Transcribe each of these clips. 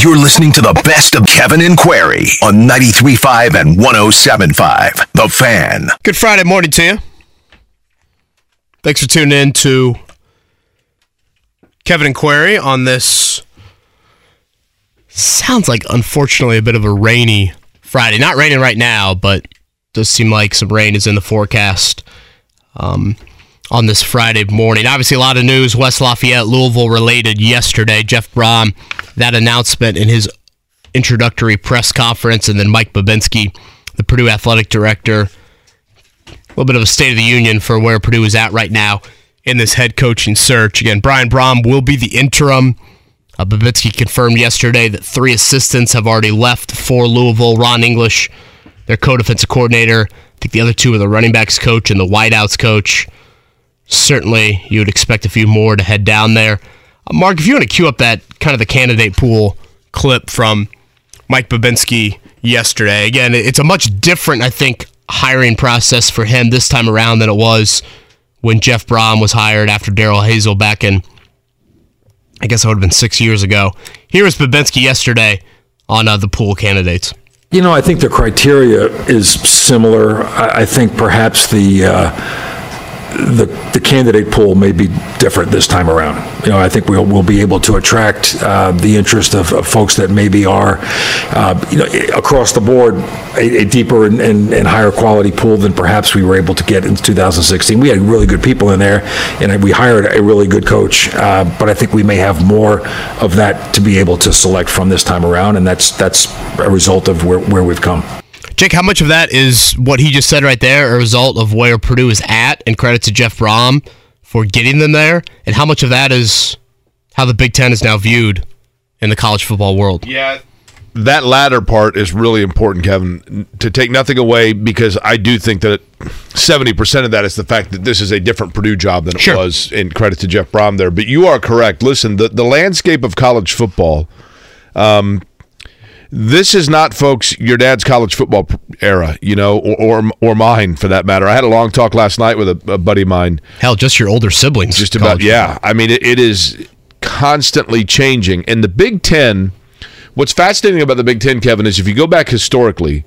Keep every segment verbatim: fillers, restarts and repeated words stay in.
You're listening to the best of Kevin and Query on ninety-three point five and one oh seven point five. The Fan. Good Friday morning to you. Thanks for tuning in to Kevin and Query on this, sounds like, unfortunately, a bit of a rainy Friday. Not raining right now, but does seem like some rain is in the forecast um, on this Friday morning. Obviously, a lot of news, West Lafayette, Louisville related yesterday. Jeff Brohm, that announcement in his introductory press conference, and then Mike Babinski, the Purdue athletic director. A little bit of a state of the union for where Purdue is at right now in this head coaching search. Again, Brian Brohm will be the interim. Uh, Babinski confirmed yesterday that three assistants have already left for Louisville. Ron English, their co-defensive coordinator. I think the other two are the running backs coach and the wideouts coach. Certainly, you would expect a few more to head down there. Uh, Mark, if you want to cue up that kind of the candidate pool clip from Mike Babinski yesterday. Again, it's a much different, I think, hiring process for him this time around than it was when Jeff Brohm was hired after Darrell Hazel back in, I guess it would have been six years ago. Here was Babinski yesterday on uh, the pool candidates. You know, I think the criteria is similar. I, I think perhaps the uh, the the candidate pool may be different this time around. You know, I think we'll we'll be able to attract uh, the interest of, of folks that maybe are, uh, you know, across the board, a, a deeper and, and, and higher quality pool than perhaps we were able to get in two thousand sixteen. We had really good people in there, and we hired a really good coach. Uh, but I think we may have more of that to be able to select from this time around, and that's that's a result of where, where we've come. Jake, how much of that is what he just said right there, a result of where Purdue is at, and credit to Jeff Brohm for getting them there, and how much of that is how the Big Ten is now viewed in the college football world? Yeah, that latter part is really important, Kevin, to take nothing away, because I do think that seventy percent of that is the fact that this is a different Purdue job than it sure. was, and credit to Jeff Brohm there. But you are correct. Listen, the, the landscape of college football, um, this is not, folks, your dad's college football era, you know, or, or or mine for that matter. I had a long talk last night with a, a buddy of mine. Hell, just your older siblings. Just about, yeah. Football. I mean, it, it is constantly changing. And the Big Ten, what's fascinating about the Big Ten, Kevin, is if you go back historically,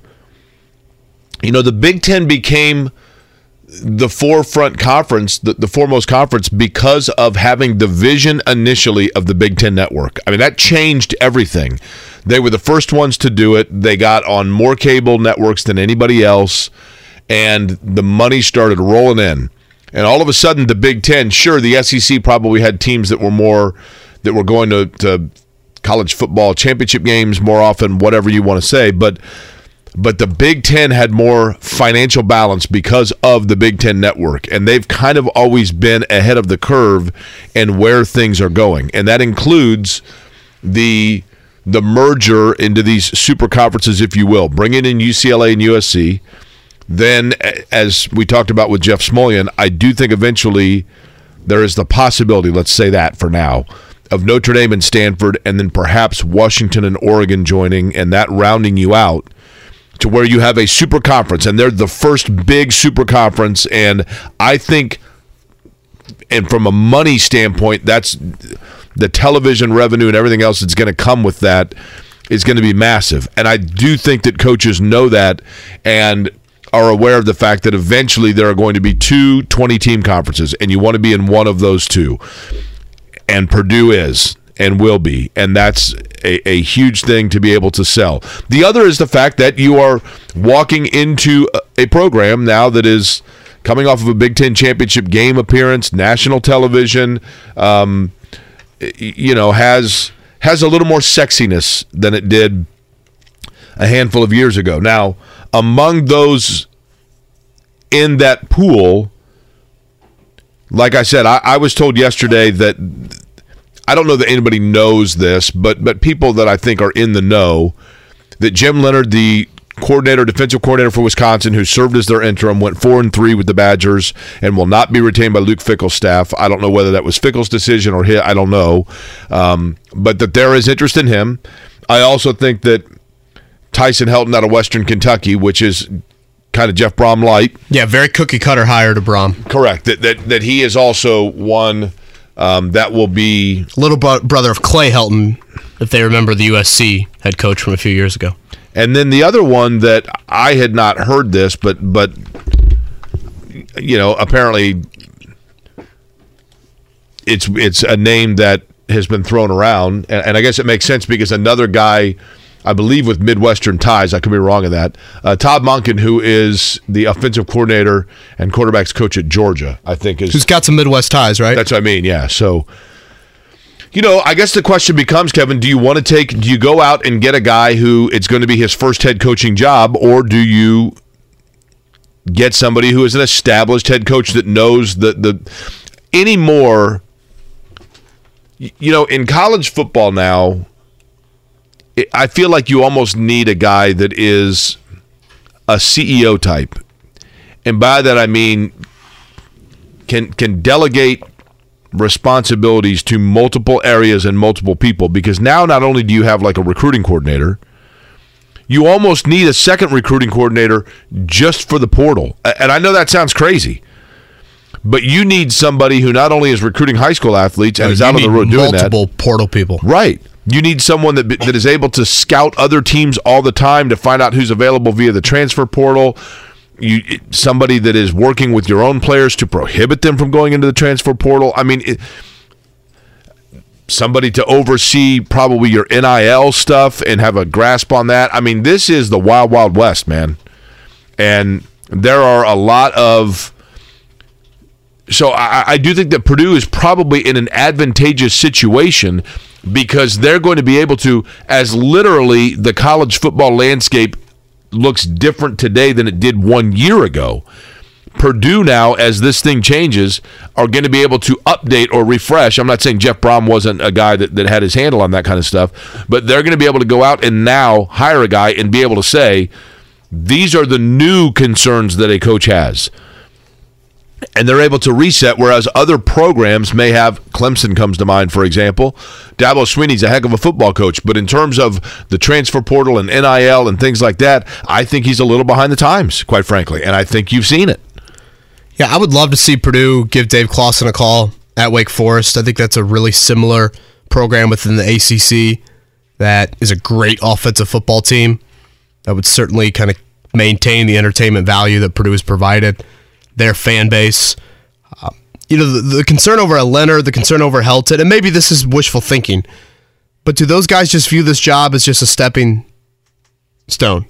you know, the Big Ten became the forefront conference, the, the foremost conference, because of having the vision initially of the Big Ten Network. I mean, that changed everything. They were the first ones to do it. They got on more cable networks than anybody else, and the money started rolling in. And all of a sudden, the Big Ten, sure, the S E C probably had teams that were more, that were going to, to college football championship games more often, whatever you want to say, but But the Big Ten had more financial balance because of the Big Ten Network, and they've kind of always been ahead of the curve in where things are going. And that includes the the merger into these super conferences, if you will, bringing in U C L A and U S C. Then, as we talked about with Jeff Smulyan, I do think eventually there is the possibility, let's say that for now, of Notre Dame and Stanford, and then perhaps Washington and Oregon joining, and that rounding you out to where you have a super conference, and they're the first big super conference. And I think, and from a money standpoint, that's the television revenue and everything else that's going to come with that is going to be massive. And I do think that coaches know that and are aware of the fact that eventually there are going to be two twenty-team conferences, and you want to be in one of those two. And Purdue is and will be, and that's a, a huge thing to be able to sell. The other is the fact that you are walking into a program now that is coming off of a Big Ten championship game appearance, national television, um, you know, has has a little more sexiness than it did a handful of years ago. Now, among those in that pool, like I said, I, I was told yesterday that I don't know that anybody knows this, but but people that I think are in the know, that Jim Leonhard, the coordinator, defensive coordinator for Wisconsin, who served as their interim, went four and three with the Badgers and will not be retained by Luke Fickell's staff. I don't know whether that was Fickell's decision or his. I don't know, um, but that there is interest in him. I also think that Tyson Helton out of Western Kentucky, which is kind of Jeff Brohm light. Yeah, very cookie cutter hire to Brohm. Correct. That that that he is also one um, that will be little bro- brother of Clay Helton. if they remember the U S C head coach from a few years ago. And then the other one that I had not heard this, but but you know, apparently it's it's a name that has been thrown around, and, and I guess it makes sense because another guy, I believe with Midwestern ties, I could be wrong in that, uh, Todd Monken, who is the offensive coordinator and quarterbacks coach at Georgia, I think is... Who's got some Midwest ties, right? That's what I mean, yeah. So, you know, I guess the question becomes, Kevin, do you want to take, do you go out and get a guy who it's going to be his first head coaching job, or do you get somebody who is an established head coach that knows the, the anymore, you know, in college football now, I feel like you almost need a guy that is a C E O type. And by that I mean can can delegate responsibilities to multiple areas and multiple people, because now not only do you have like a recruiting coordinator, you almost need a second recruiting coordinator just for the portal. And I know that sounds crazy, but you need somebody who not only is recruiting high school athletes and no, is out on the road doing that. Multiple portal people. Right. You need someone that that is able to scout other teams all the time to find out who's available via the transfer portal. You somebody that is working with your own players to prohibit them from going into the transfer portal. I mean, it, somebody to oversee probably your N I L stuff and have a grasp on that. I mean, this is the wild, wild west, man. And there are a lot of... So I, I do think that Purdue is probably in an advantageous situation because they're going to be able to, as literally the college football landscape looks different today than it did one year ago. Purdue now, as this thing changes, are going to be able to update or refresh. I'm not saying Jeff Brom wasn't a guy that, that had his handle on that kind of stuff, but they're going to be able to go out and now hire a guy and be able to say, these are the new concerns that a coach has. And they're able to reset, whereas other programs may have, Clemson comes to mind, for example. Dabo Swinney's a heck of a football coach, but in terms of the transfer portal and N I L and things like that, I think he's a little behind the times, quite frankly, and I think you've seen it. Yeah, I would love to see Purdue give Dave Clawson a call at Wake Forest. I think that's a really similar program within the A C C that is a great offensive football team that would certainly kind of maintain the entertainment value that Purdue has provided their fan base. Uh, you know, the, the concern over a Leonard, the concern over Helton, and maybe this is wishful thinking, but do those guys just view this job as just a stepping stone?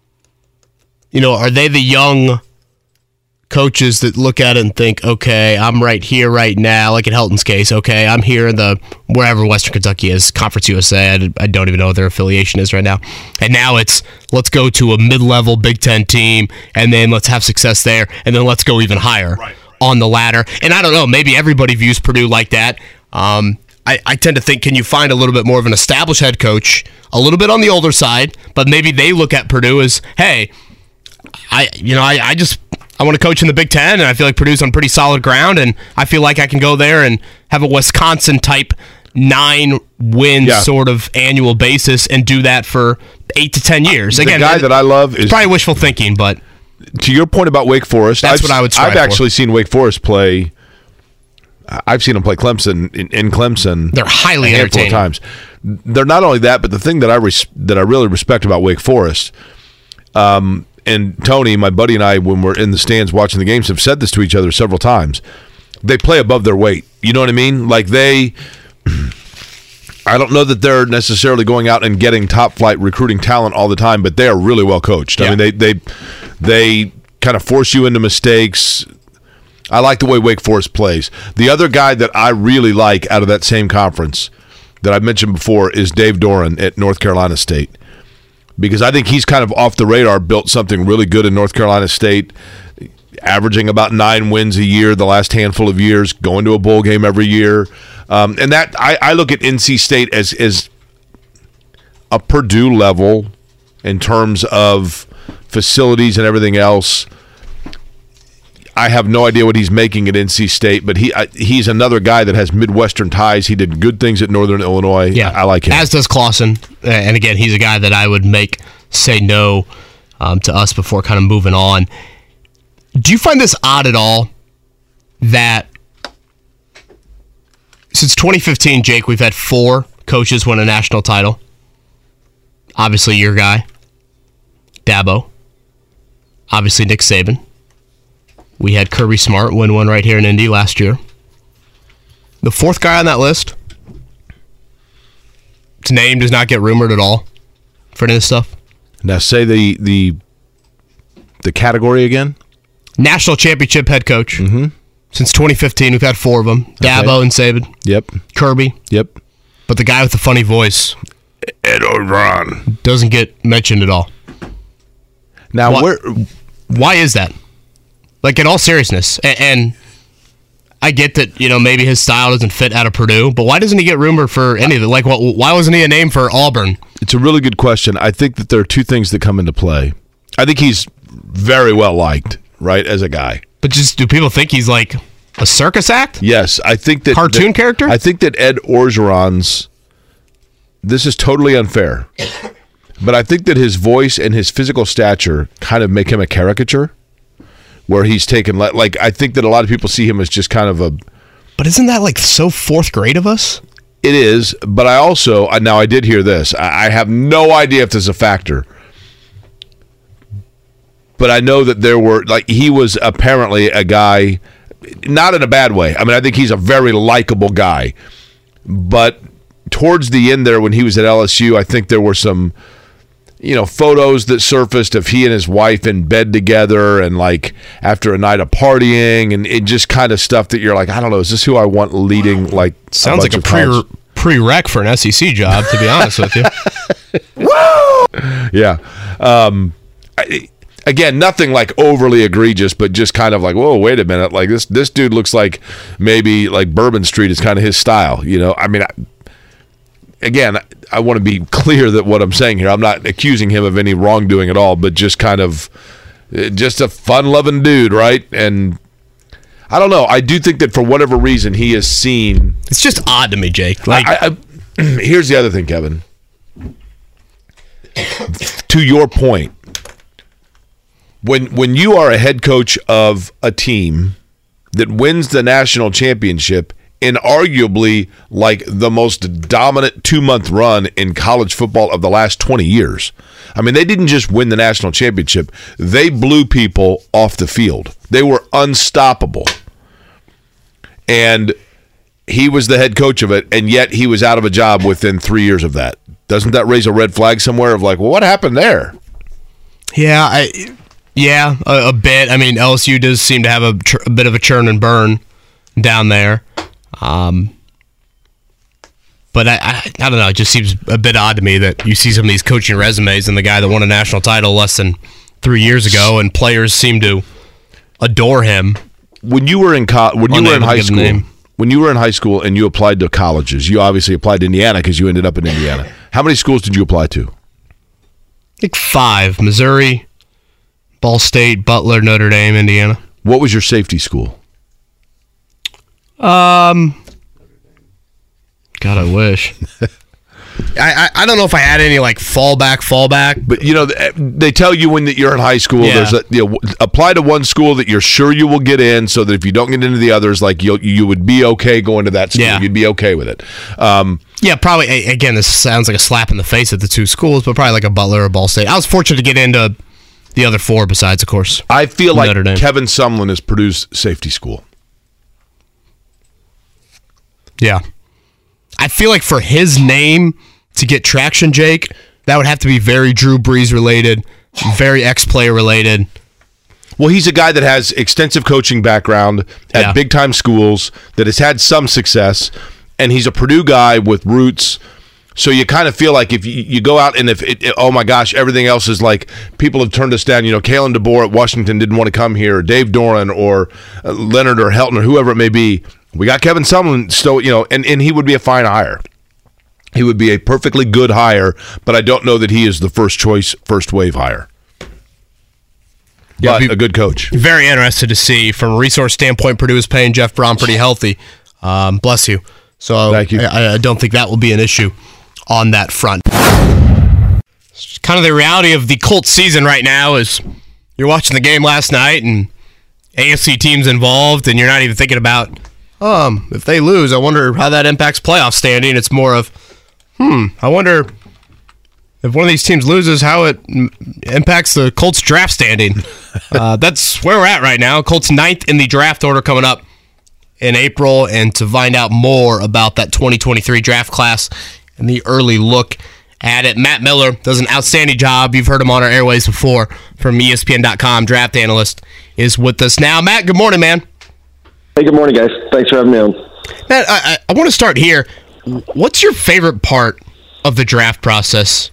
You know, are they the young coaches that look at it and think, okay, I'm right here right now, like in Helton's case, okay, I'm here in the, wherever Western Kentucky is, Conference U S A, I, I don't even know what their affiliation is right now, and now it's, let's go to a mid-level Big Ten team, and then let's have success there, and then let's go even higher right, right. on the ladder. And I don't know, maybe everybody views Purdue like that. Um, I, I tend to think, can you find a little bit more of an established head coach, a little bit on the older side, but maybe they look at Purdue as, hey, I, you know, I, I just... I want to coach in the Big Ten, and I feel like Purdue's on pretty solid ground, and I feel like I can go there and have a Wisconsin-type nine-win yeah. sort of annual basis and do that for eight to ten years. The Again, guy that I love is... Probably wishful thinking, but... To your point about Wake Forest, that's I've, what I would strive I've actually for. seen Wake Forest play... I've seen them play Clemson in, in Clemson. They're highly a handful entertaining. of times. They're not only that, but the thing that I res- that I really respect about Wake Forest... Um, and Tony, my buddy, and I, when we're in the stands watching the games, have said this to each other several times. They play above their weight. You know what I mean? Like they, I don't know that they're necessarily going out and getting top flight recruiting talent all the time, but they are really well coached. Yeah. I mean, they they they kind of force you into mistakes. I like the way Wake Forest plays. The other guy that I really like out of that same conference that I mentioned before is Dave Doran at North Carolina State. Because I think he's kind of off the radar, built something really good in North Carolina State, averaging about nine wins a year the last handful of years, going to a bowl game every year. Um, and that I, I look at N C State as, as a Purdue level in terms of facilities and everything else. I have no idea what he's making at N C State, but he I, he's another guy that has Midwestern ties. He did good things at Northern Illinois. Yeah, I, I like him. As does Clawson. And again, he's a guy that I would make say no um, to us before kind of moving on. Do you find this odd at all that since twenty fifteen, Jake, we've had four coaches win a national title. Obviously, your guy, Dabo. Obviously, Nick Saban. We had Kirby Smart win one right here in Indy last year. The fourth guy on that list, his name does not get rumored at all for any of this stuff. Now say the the the category again. National championship head coach. Mm-hmm. Since twenty fifteen, we've had four of them. Dabo Okay. and Saban. Yep. Kirby. Yep. But the guy with the funny voice Ed O'Ron. doesn't get mentioned at all. Now Why- where Why is that? Like, in all seriousness, and, and I get that, you know, maybe his style doesn't fit out of Purdue, but why doesn't he get rumored for any of it? Like, what, why wasn't he a name for Auburn? it's a really good question. I think that there are two things that come into play. I think he's very well liked, right, as a guy. But just, do people think he's like a circus act? Yes, I think that Cartoon that- character? I think that Ed Orgeron's. This is totally unfair, but I think that his voice and his physical stature kind of make him a caricature, where he's taken le- like I think that a lot of people see him as just kind of a. But isn't that like so fourth grade of us? It is, but I also I- now I did hear this. I, I have no idea if this is a factor, but I know that there were like he was apparently a guy, not in a bad way. I mean, I think he's a very likable guy, but towards the end there when he was at L S U, I think there were some, you know, photos that surfaced of he and his wife in bed together and like after a night of partying and it just kind of stuff that you're like, I don't know, is this who I want leading like Sounds like bunch a of college- pre prereq for an S E C job, to be honest with you. Yeah. Um, I, again, nothing like overly egregious, but just kind of like, whoa, wait a minute. Like this, this dude looks like maybe like Bourbon Street is kind of his style. You know, I mean, I, again, I, I want to be clear that what I'm saying here, I'm not accusing him of any wrongdoing at all, but just kind of uh, just a fun-loving dude, right? And I don't know. I do think that for whatever reason he is seen. It's just odd to me, Jake. Like, I, I, here's the other thing, Kevin. To your point, when when you are a head coach of a team that wins the national championship in arguably like the most dominant two-month run in college football of the last twenty years. I mean, they didn't just win the national championship. They blew people off the field. They were unstoppable. And he was the head coach of it, and yet he was out of a job within three years of that. Doesn't that raise a red flag somewhere of like, well, what happened there? yeah, I, yeah, a, a bit. I mean, L S U does seem to have a, tr- a bit of a churn and burn down there. Um, but I, I, I don't know. It just seems a bit odd to me that you see some of these coaching resumes and the guy that won a national title less than three years ago, and players seem to adore him. When you were in co- when you were in Unable to high give a school, name. when you were in high school and you applied to colleges, you obviously applied to Indiana because you ended up in Indiana. How many schools did you apply to? I think five: Missouri, Ball State, Butler, Notre Dame, Indiana. What was your safety school? Um, God, I wish. I, I I don't know if I had any like fallback, fallback. But you know, th- they tell you when that you're in high school, Yeah. there's a, you know, apply to one school that you're sure you will get in, so that if you don't get into the others, like you you would be okay going to that school. Yeah. You'd be okay with it. Um, Yeah, probably. a- Again, this sounds like a slap in the face at the two schools, but probably like a Butler or Ball State. I was fortunate to get into the other four, besides, of course. I feel like Notre Dame. Kevin Sumlin is Purdue's safety school. Yeah, I feel like for his name to get traction, Jake, that would have to be very Drew Brees related, very ex-player related. Well, he's a guy that has extensive coaching background at Yeah. big-time schools, that has had some success, and he's a Purdue guy with roots. So you kind of feel like if you, you go out and if, it, it- oh my gosh, everything else is like, people have turned us down. You know, Kalen DeBoer at Washington didn't want to come here, or Dave Doran, or uh, Leonard or Helton, or whoever it may be. We got Kevin Sumlin still, you know, and, and he would be a fine hire. He would be a perfectly good hire, but I don't know that he is the first choice, first wave hire. Yeah, But be- a good coach. Very interested to see from a resource standpoint. Purdue is paying Jeff Braun pretty healthy. Um, bless you. So Thank you. I, I don't think that will be an issue on that front. It's kind of the reality of the Colts season right now is you're watching the game last night and A F C teams involved, and you're not even thinking about, um, if they lose, I wonder how that impacts playoff standing. It's more of, Hmm. I wonder if one of these teams loses, how it m- impacts the Colts draft standing. uh, that's where we're at right now. Colts ninth in the draft order coming up in April. And to find out more about that twenty twenty-three draft class and the early look at it, Matt Miller does an outstanding job. You've heard him on our airways before from E S P N dot com. Draft analyst is with us now. Matt, good morning, man. Hey, good morning, guys. Thanks for having me on. Matt, I, I, I want to start here. What's your favorite part of the draft process?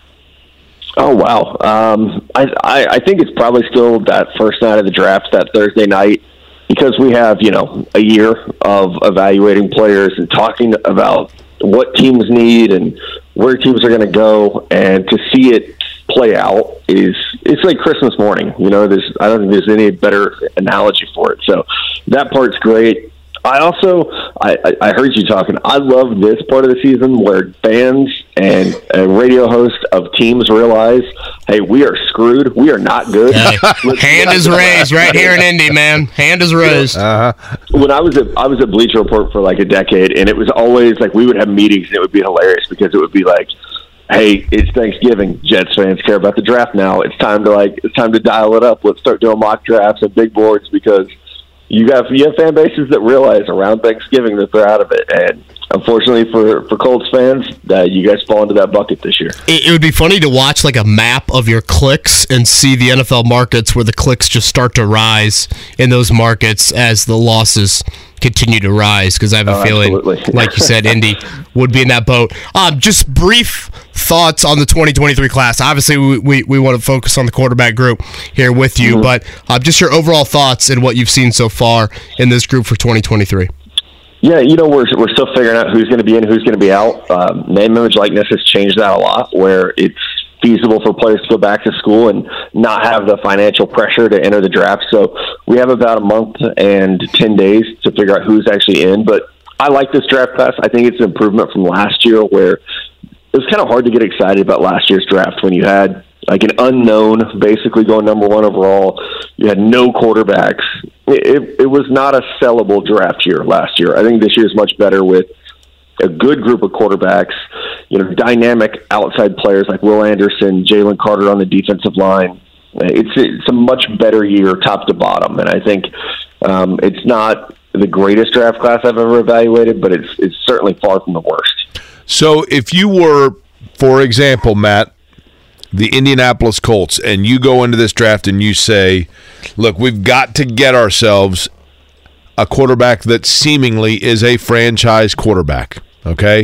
Oh, wow. Um, I, I, I think it's probably still that first night of the draft, that Thursday night, because we have, you know, a year of evaluating players and talking about what teams need and where teams are going to go, and to see it play out is it's like Christmas morning. You know, there's I don't think there's any better analogy for it. So that part's great. I also I, I heard you talking. I love this part of the season where fans and a radio host of teams realize, hey, we are screwed. We are not good. Hey, hand is raised right here in Indy, man. Hand is raised. Uh-huh. When I was at I was at Bleacher Report for like a decade, and it was always like we would have meetings, and it would be hilarious because it would be like, hey, it's Thanksgiving. Jets fans care about the draft now. It's time to like it's time to dial it up. Let's start doing mock drafts and big boards, because you got you have fan bases that realize around Thanksgiving that they're out of it. And unfortunately for, for Colts fans, uh, you guys fall into that bucket this year. It, it would be funny to watch like a map of your clicks and see the N F L markets where the clicks just start to rise in those markets as the losses continue to rise, because I have a oh, feeling, absolutely. like you said, Indy would be in that boat. Um, just brief thoughts on the twenty twenty-three class. Obviously, we, we, we want to focus on the quarterback group here with you, mm-hmm. but uh, just your overall thoughts and what you've seen so far in this group for twenty twenty-three. Yeah, you know, we're we're still figuring out who's going to be in, who's going to be out. Um, name, image, likeness has changed that a lot, where it's feasible for players to go back to school and not have the financial pressure to enter the draft. So we have about a month and ten days to figure out who's actually in. But I like this draft class. I think it's an improvement from last year, where it was kind of hard to get excited about last year's draft when you had like an unknown basically going number one overall. You had no quarterbacks. It, it was not a sellable draft year last year. I think this year is much better with a good group of quarterbacks, you know, dynamic outside players like Will Anderson, Jalen Carter on the defensive line. It's it's a much better year top to bottom, and I think um, it's not the greatest draft class I've ever evaluated, but it's it's certainly far from the worst. So if you were, for example, Matt, the Indianapolis Colts, and you go into this draft and you say, look, we've got to get ourselves a quarterback that seemingly is a franchise quarterback, okay?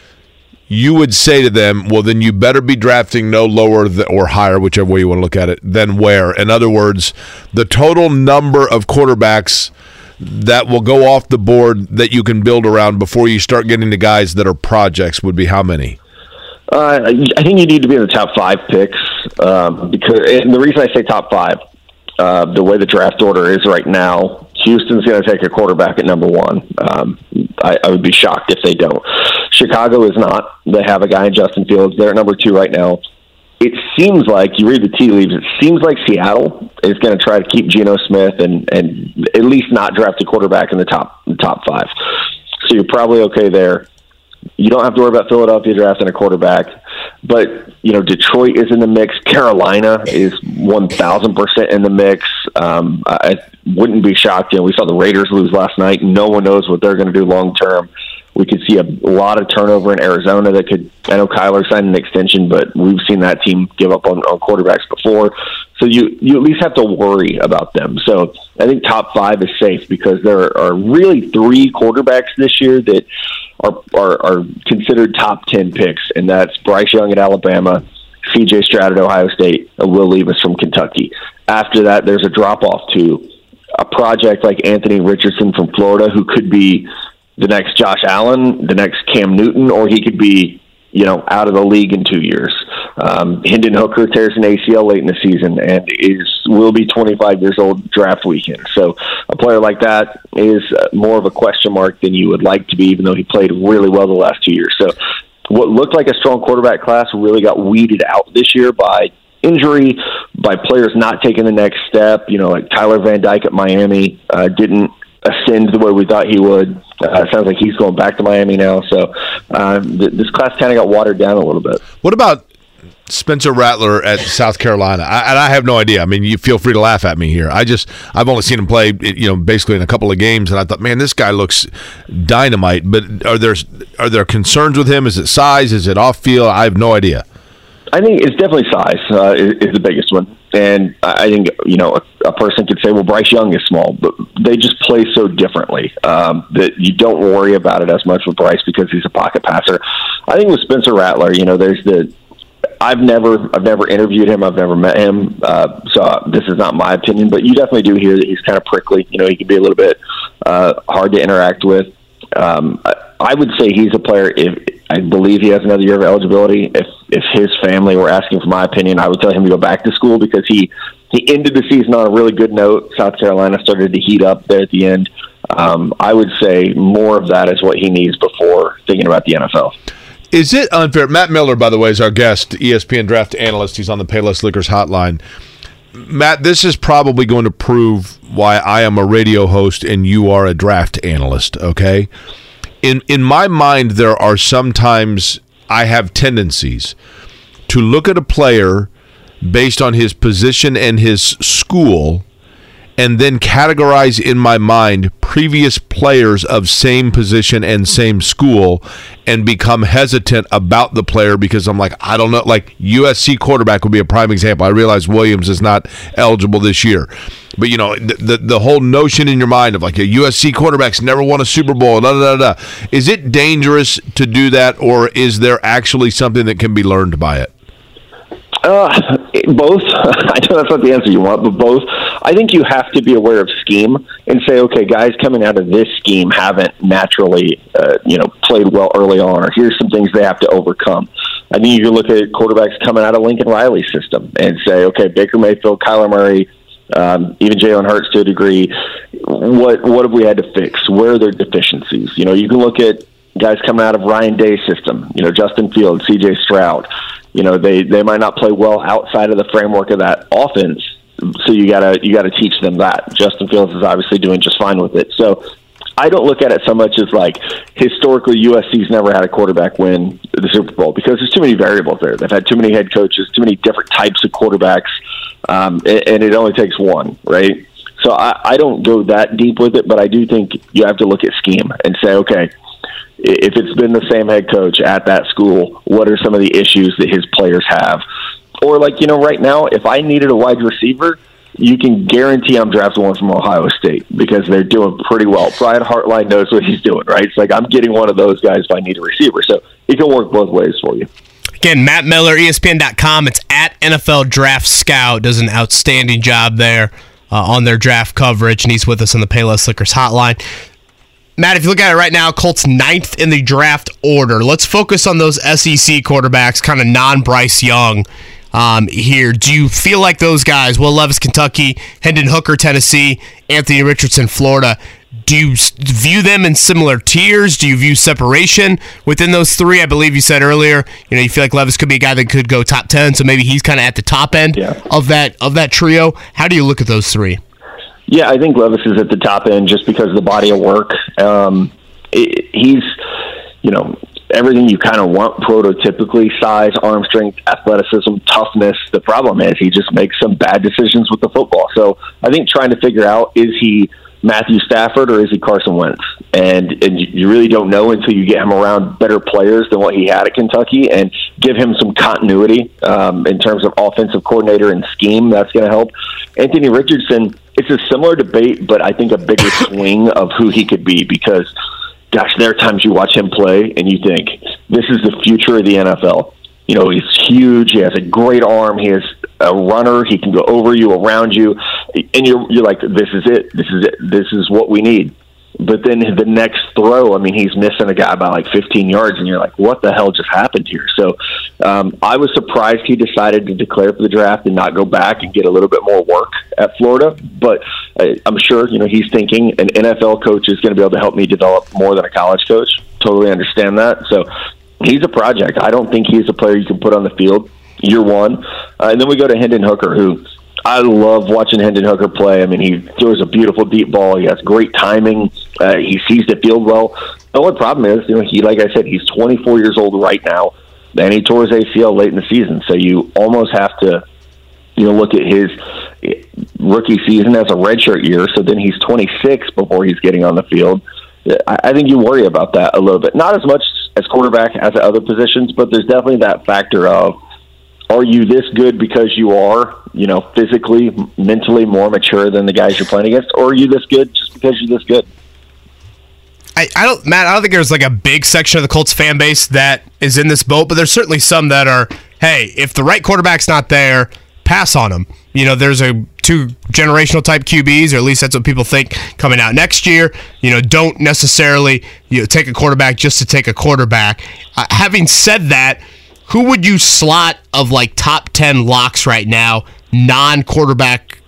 You would say to them, well, then you better be drafting no lower th- or higher, whichever way you want to look at it, than where. In other words, the total number of quarterbacks that will go off the board that you can build around before you start getting the guys that are projects would be how many? Uh, I think you need to be in the top five picks, um, because, and the reason I say top five, uh, the way the draft order is right now, Houston's going to take a quarterback at number one. Um, I, I would be shocked if they don't. Chicago is not. They have a guy in Justin Fields. They're at number two right now. It seems like, you read the tea leaves, it seems like Seattle is going to try to keep Geno Smith and, and at least not draft a quarterback in the top the top five. So you're probably okay there. You don't have to worry about Philadelphia drafting a quarterback. But, you know, Detroit is in the mix. Carolina is one thousand percent in the mix. Um, I wouldn't be shocked. You know, we saw the Raiders lose last night. No one knows what they're going to do long term. We could see a lot of turnover in Arizona that could – I know Kyler signed an extension, but we've seen that team give up on, on quarterbacks before. So you, you at least have to worry about them. So I think top five is safe, because there are really three quarterbacks this year that are, are, are considered top ten picks, and that's Bryce Young at Alabama, C J Stroud at Ohio State, and Will Levis from Kentucky. After that, there's a drop-off to a project like Anthony Richardson from Florida, who could be – the next Josh Allen, the next Cam Newton, or he could be, you know, out of the league in two years. Um, Hendon Hooker tears an A C L late in the season and is will be twenty-five years old draft weekend. So a player like that is more of a question mark than you would like to be, even though he played really well the last two years. So what looked like a strong quarterback class really got weeded out this year by injury, by players not taking the next step. You know, like Tyler Van Dyke at Miami uh, didn't ascend the way we thought he would. Uh, it sounds like he's going back to Miami now. So uh, th- this class kind of got watered down a little bit. What about Spencer Rattler at South Carolina? I, and I have no idea. I mean, you feel free to laugh at me here. I just, I've only seen him play, you know, basically in a couple of games, and I thought, man, this guy looks dynamite. But are there are there concerns with him? Is it size? Is it off field? I have no idea. I think it's definitely size uh, is, is the biggest one. And I think, you know, a, a person could say, well, Bryce Young is small, but they just play so differently um, that you don't worry about it as much with Bryce because he's a pocket passer. I think with Spencer Rattler, you know, there's the I've never I've never interviewed him. I've never met him. Uh, so this is not my opinion, but you definitely do hear that he's kind of prickly. You know, he can be a little bit uh, hard to interact with. Um, I, I would say he's a player. If I believe he has another year of eligibility. If if his family were asking for my opinion, I would tell him to go back to school because he, he ended the season on a really good note. South Carolina started to heat up there at the end. Um, I would say more of that is what he needs before thinking about the N F L. Is it unfair? Matt Miller, by the way, is our guest, E S P N draft analyst. He's on the Payless Liquors hotline. Matt, this is probably going to prove why I am a radio host and you are a draft analyst, okay? In in my mind, there are sometimes I have tendencies to look at a player based on his position and his school and then categorize in my mind previous players of same position and same school and become hesitant about the player because I'm like, I don't know, like U S C quarterback would be a prime example. I realize Williams is not eligible this year. But, you know, the, the the whole notion in your mind of like a U S C quarterback's never won a Super Bowl, da, da, da, da. Is it dangerous to do that, or is there actually something that can be learned by it? Uh, both. I know that's not the answer you want, but both. I think you have to be aware of scheme and say, okay, guys coming out of this scheme haven't naturally, uh, you know, played well early on, or here's some things they have to overcome. I think you can look at quarterbacks coming out of Lincoln Riley's system and say, okay, Baker Mayfield, Kyler Murray, um, even Jalen Hurts to a degree, what what have we had to fix? Where are their deficiencies? You know, you can look at guys coming out of Ryan Day's system, you know, Justin Fields, C J Stroud. You know, they, they might not play well outside of the framework of that offense, so you gotta you gotta teach them that. Justin Fields is obviously doing just fine with it. So I don't look at it so much as like historically U S C's never had a quarterback win the Super Bowl because there's too many variables there. They've had too many head coaches, too many different types of quarterbacks, um, and it only takes one, right? So I, I don't go that deep with it, but I do think you have to look at scheme and say, okay, if it's been the same head coach at that school, what are some of the issues that his players have? Or like, you know, right now, if I needed a wide receiver, you can guarantee I'm drafting one from Ohio State because they're doing pretty well. Brian Hartline knows what he's doing, right? It's like I'm getting one of those guys if I need a receiver. So it can work both ways for you. Again, Matt Miller, E S P N dot com. It's at N F L Draft Scout. Does an outstanding job there uh, on their draft coverage, and he's with us on the Payless Liquors hotline. Matt, if you look at it right now, Colts ninth in the draft order. Let's focus on those S E C quarterbacks, kind of non-Bryce Young um, here. Do you feel like those guys, Will Levis, Kentucky, Hendon Hooker, Tennessee, Anthony Richardson, Florida, do you view them in similar tiers? Do you view separation within those three? I believe you said earlier, you know, you feel like Levis could be a guy that could go top ten, so maybe he's kind of at the top end yeah. of that of that trio. How do you look at those three? Yeah, I think Levis is at the top end just because of the body of work. Um, it, he's, you know, everything you kind of want prototypically: size, arm strength, athleticism, toughness. The problem is he just makes some bad decisions with the football. So I think trying to figure out, is he Matthew Stafford or is he Carson Wentz? And and you really don't know until you get him around better players than what he had at Kentucky and give him some continuity um, in terms of offensive coordinator and scheme. That's going to help. Anthony Richardson, it's a similar debate, but I think a bigger swing of who he could be because, gosh, there are times you watch him play and you think, this is the future of the N F L. You know, he's huge. He has a great arm. He is a runner. He can go over you, around you. And you're you're like, this is it. This is it. This is what we need. But then the next throw, I mean, he's missing a guy by like fifteen yards, and you're like, what the hell just happened here? So um, I was surprised he decided to declare for the draft and not go back and get a little bit more work at Florida. But uh, I'm sure, you know, he's thinking an N F L coach is going to be able to help me develop more than a college coach. Totally understand that. So he's a project. I don't think he's a player you can put on the field year one. Uh, and then we go to Hendon Hooker, who I love watching Hendon Hooker play. I mean, he throws a beautiful deep ball. He has great timing. Uh, he sees the field well. The only problem is, you know, he, like I said, he's twenty-four years old right now, and he tore his A C L late in the season. So you almost have to, you know, look at his rookie season as a redshirt year. So then he's twenty-six before he's getting on the field. I, I think you worry about that a little bit. Not as much as quarterback as at other positions, but there's definitely that factor of, are you this good because you are, you know, physically, mentally more mature than the guys you're playing against, or are you this good just because you're this good? I, I don't, Matt, I don't think there's like a big section of the Colts fan base that is in this boat, but there's certainly some that are, hey, if the right quarterback's not there, pass on him. You know, there's a two generational type Q Bs, or at least that's what people think coming out next year. You know, don't necessarily, you know, take a quarterback just to take a quarterback. Uh, having said that, who would you slot of like top ten locks right now, non-quarterback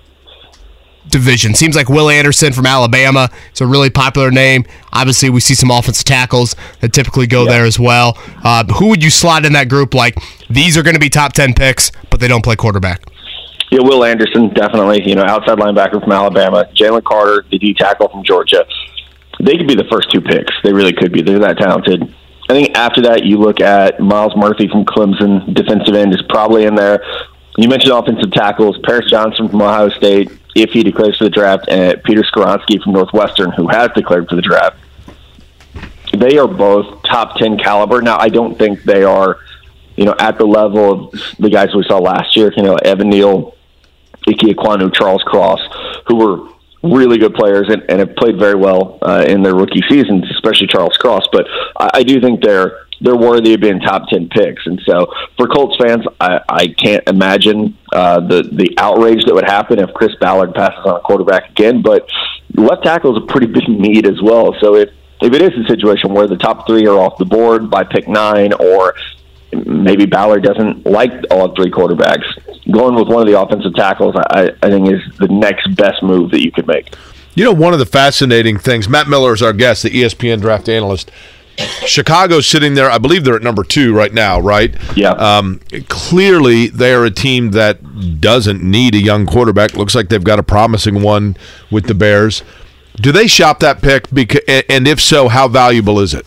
division? Seems like Will Anderson from Alabama is a really popular name. Obviously, we see some offensive tackles that typically go yeah. there as well. Uh, who would you slot in that group? Like, these are going to be top ten picks, but they don't play quarterback. Yeah, Will Anderson, definitely. You know, outside linebacker from Alabama. Jalen Carter, the D tackle from Georgia. They could be the first two picks. They really could be. They're that talented. I think after that, you look at Miles Murphy from Clemson. Defensive end is probably in there. You mentioned offensive tackles. Paris Johnson from Ohio State, if he declares for the draft, and Peter Skoronski from Northwestern, who has declared for the draft. They are both top ten caliber. Now, I don't think they are, you know, at the level of the guys we saw last year. You know, Evan Neal, Ike Ekwonu, Charles Cross, who were really good players and, and have played very well uh, in their rookie seasons, especially Charles Cross. But I, I do think they're they're worthy of being top ten picks. And so for Colts fans, I, I can't imagine uh, the, the outrage that would happen if Chris Ballard passes on a quarterback again. But left tackle is a pretty big need as well. So if, if it is a situation where the top three are off the board by pick nine, or maybe Ballard doesn't like all three quarterbacks, going with one of the offensive tackles, I, I think is the next best move that you could make. You know, one of the fascinating things, Matt Miller is our guest, the E S P N draft analyst. Chicago's sitting there, I believe they're at number two right now, right? Yeah. Um, clearly, they're a team that doesn't need a young quarterback. Looks like they've got a promising one with the Bears. Do they shop that pick? Beca- and if so, how valuable is it?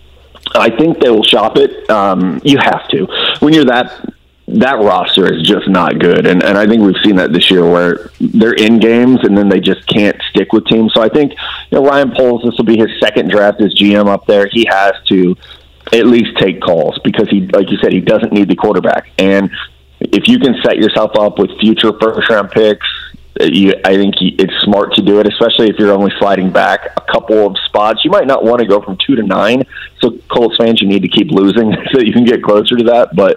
I think they will shop it. Um, you have to. When you're that that roster is just not good, and, and I think we've seen that this year where they're in games and then they just can't stick with teams. So I think, you know, Ryan Poles, this will be his second draft as G M up there. He has to at least take calls because he, like you said, he doesn't need the quarterback. And if you can set yourself up with future first round picks, You, I think it's smart to do it, especially if you're only sliding back a couple of spots. You might not want to go from two to nine. So Colts fans, you need to keep losing so you can get closer to that. But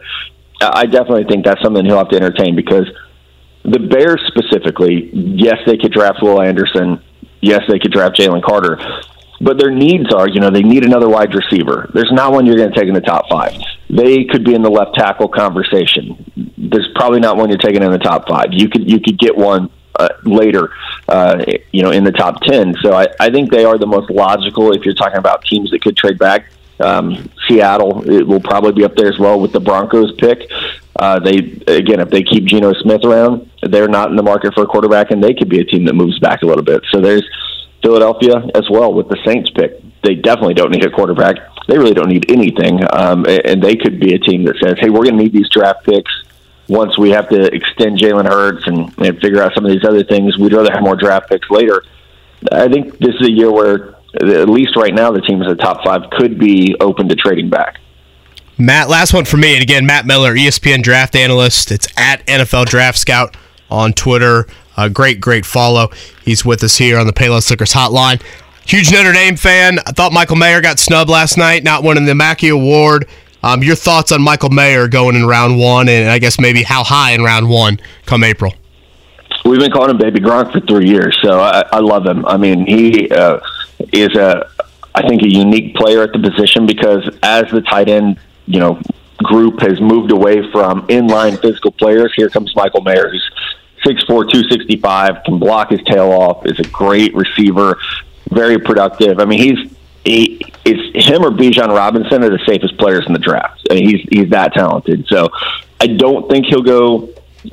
I definitely think that's something he'll have to entertain, because the Bears specifically, yes, they could draft Will Anderson. Yes, they could draft Jalen Carter. But their needs are, you know, they need another wide receiver. There's not one you're going to take in the top five. They could be in the left tackle conversation. There's probably not one you're taking in the top five. You could you could get one Uh, later, uh, you know, in the top ten. So I, I think they are the most logical if you're talking about teams that could trade back. Um, Seattle, it will probably be up there as well with the Broncos pick. Uh, they again, if they keep Geno Smith around, they're not in the market for a quarterback, and they could be a team that moves back a little bit. So there's Philadelphia as well with the Saints pick. They definitely don't need a quarterback. They really don't need anything, um, and they could be a team that says, hey, we're going to need these draft picks. Once we have to extend Jalen Hurts and, and figure out some of these other things, we'd rather have more draft picks later. I think this is a year where, at least right now, the teams in the top five could be open to trading back. Matt, last one for me. And again, Matt Miller, E S P N draft analyst. It's at N F L Draft Scout on Twitter. A great, great follow. He's with us here on the Payless Liquors Hotline. Huge Notre Dame fan. I thought Michael Mayer got snubbed last night, not winning the Mackey Award. Um, your thoughts on Michael Mayer going in round one, and I guess maybe how high in round one come April? We've been calling him Baby Gronk for three years, so I, I love him. I mean, he uh, is a, I think, a unique player at the position, because as the tight end, you know, group has moved away from inline physical players, here comes Michael Mayer, who's six four, two sixty-five, can block his tail off, is a great receiver, very productive. I mean, he's He, it's him or Bijan Robinson are the safest players in the draft. I mean, he's he's that talented. So I don't think he'll go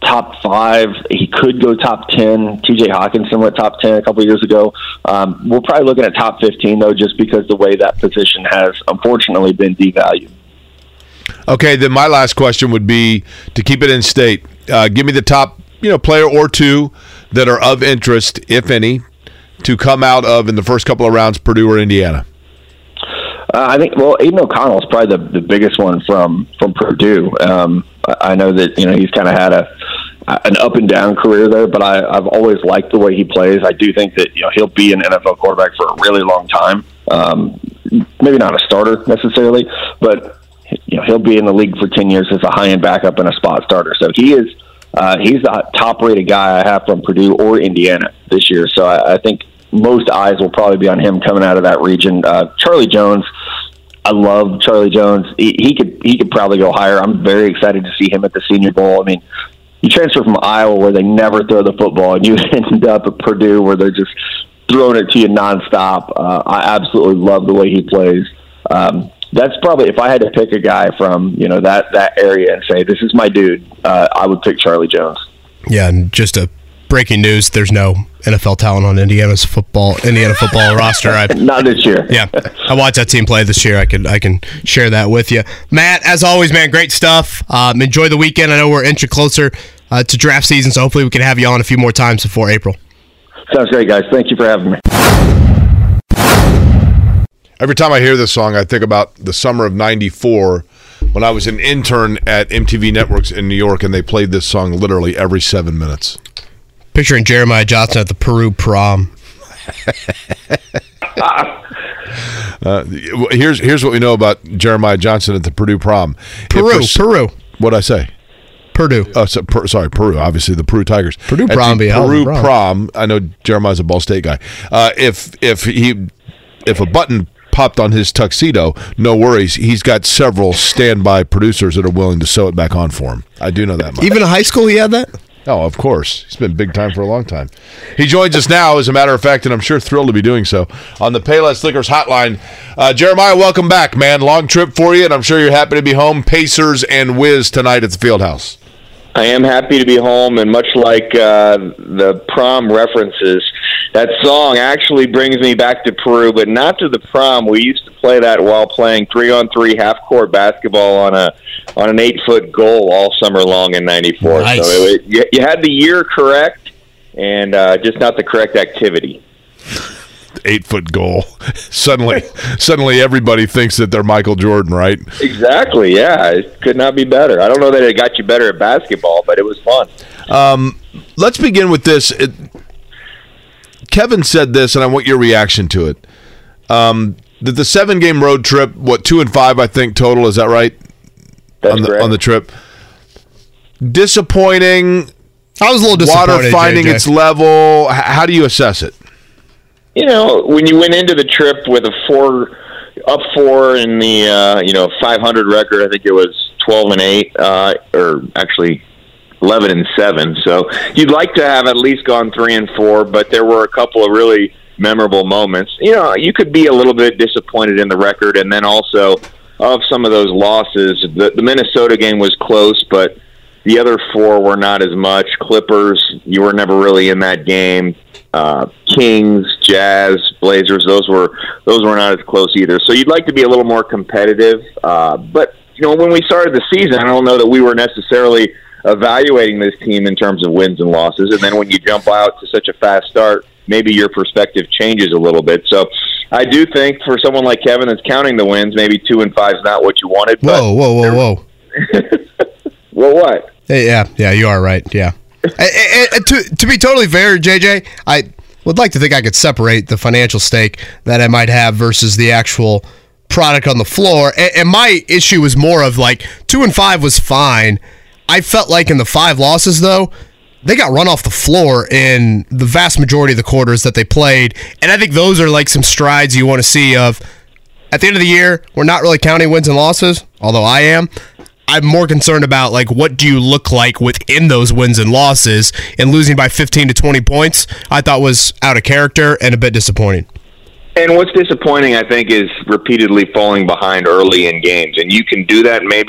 top five. He could go top ten. T J Hawkinson went top ten a couple of years ago. Um, we're probably looking at top fifteen, though, just because the way that position has, unfortunately, been devalued. Okay, then my last question would be, to keep it in state, uh, give me the top you know, player or two that are of interest, if any, to come out of in the first couple of rounds, Purdue or Indiana. Uh, I think, well, Aiden O'Connell is probably the, the biggest one from, from Purdue. Um, I, I know that, you know, he's kind of had a an up and down career there, but I, I've always liked the way he plays. I do think that, you know, he'll be an N F L quarterback for a really long time. Um, maybe not a starter necessarily, but, you know, he'll be in the league for ten years as a high-end backup and a spot starter. So he is, uh, he's the top-rated guy I have from Purdue or Indiana this year. So I, I think most eyes will probably be on him coming out of that region. Uh, Charlie Jones, I love Charlie Jones. He, he could he could probably go higher. I'm very excited to see him at the Senior Bowl. I mean, you transfer from Iowa where they never throw the football, and you end up at Purdue where they're just throwing it to you nonstop. Uh, I absolutely love the way he plays. Um, that's probably, if I had to pick a guy from, you know, that, that area and say, this is my dude, uh, I would pick Charlie Jones. Yeah, and just a breaking news, there's no N F L talent on Indiana's football Indiana football roster. I, Not this year. Yeah, I watched that team play this year. I can I can share that with you, Matt. As always, man, great stuff. Um, enjoy the weekend. I know we're inching closer uh, to draft season, so hopefully we can have you on a few more times before April. Sounds great, guys. Thank you for having me. Every time I hear this song, I think about the summer of ninety-four when I was an intern at M T V Networks in New York, and they played this song literally every seven minutes. Picturing Jeremiah Johnson at the Peru prom. uh, here's here's what we know about Jeremiah Johnson at the Purdue prom. Peru, for, Peru. What'd I say? Purdue. Oh, so, per, sorry, Peru. Obviously, the Peru Tigers. Purdue at prom. The Be Peru prom. prom. I know Jeremiah's a Ball State guy. Uh, if if he if a button popped on his tuxedo, no worries. He's got several standby producers that are willing to sew it back on for him. I do know that much. Even in high school, he had that. Oh, of course. He's been big time for a long time. He joins us now, as a matter of fact, and I'm sure thrilled to be doing so, on the Payless Liquors hotline. Uh, Jeremiah, welcome back, man. Long trip for you, and I'm sure you're happy to be home. Pacers and Wiz tonight at the Fieldhouse. I am happy to be home, and much like uh, the prom references, that song actually brings me back to Peru, but not to the prom. We used to play that while playing three-on-three half-court basketball on a on an eight-foot goal all summer long in ninety-four. Nice. So it, you, you had the year correct, and uh, just not the correct activity. Eight-foot goal. suddenly, suddenly everybody thinks that they're Michael Jordan, right? Exactly, yeah. It could not be better. I don't know that it got you better at basketball, but it was fun. Um, let's begin with this. It, Kevin said this, and I want your reaction to it. Um, that the seven-game road trip, what, two and five, I think, total, is that right? That's on the, correct. on the trip. Disappointing. I was a little disappointed. Water finding J J. its level. H- how do you assess it? You know, when you went into the trip with a four, up four in the, uh, you know, five hundred record, I think it was twelve and eight, uh, or actually eleven and seven. So you'd like to have at least gone three and four, but there were a couple of really memorable moments. You know, you could be a little bit disappointed in the record, and then also of some of those losses. The, the Minnesota game was close, but the other four were not as much. Clippers, you were never really in that game. Uh, Kings, Jazz, Blazers, those were those were not as close either. So you'd like to be a little more competitive. Uh, but, you know, when we started the season, I don't know that we were necessarily evaluating this team in terms of wins and losses. And then when you jump out to such a fast start, maybe your perspective changes a little bit. So I do think for someone like Kevin that's counting the wins, maybe two and five is not what you wanted. But Whoa, whoa, whoa, whoa. Well, what? Hey, yeah, yeah, you are right. Yeah. and, and to to be totally fair, J J, I would like to think I could separate the financial stake that I might have versus the actual product on the floor. And, and my issue was more of like two and five was fine. I felt like in the five losses though, they got run off the floor in the vast majority of the quarters that they played, and I think those are like some strides you want to see. Of at the end of the year, we're not really counting wins and losses, although I am. I'm more concerned about like what do you look like within those wins and losses, and losing by fifteen to twenty points I thought was out of character and a bit disappointing. And what's disappointing, I think, is repeatedly falling behind early in games. And you can do that maybe